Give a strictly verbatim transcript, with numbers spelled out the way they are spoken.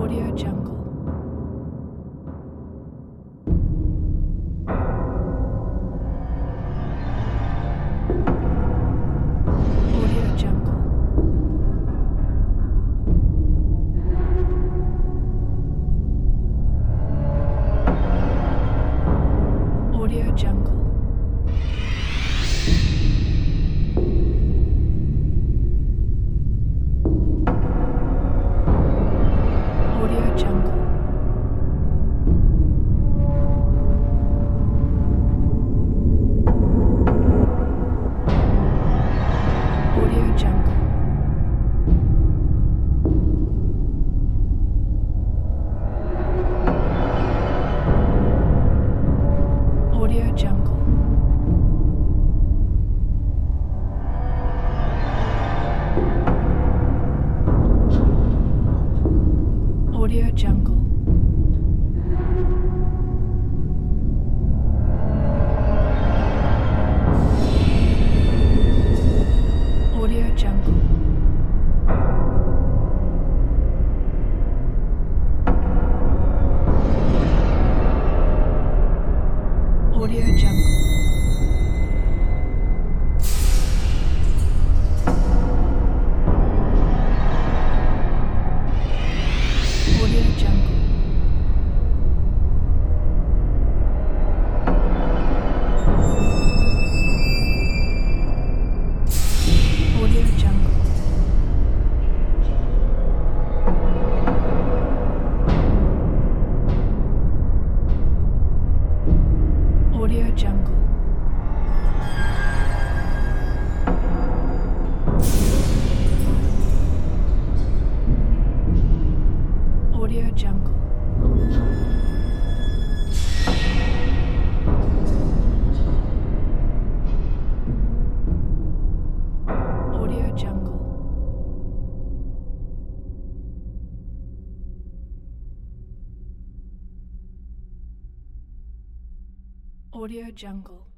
Audio Jungle. Audio Jungle. Audio Jungle. Audio Jungle. Audio Jungle. Audio Jungle. Audio Jungle. Audio Jungle. Audio Jungle. Audio Jungle. Audio Jungle. Audio Jungle. Audio Jungle. Audio Jungle. Audio Jungle.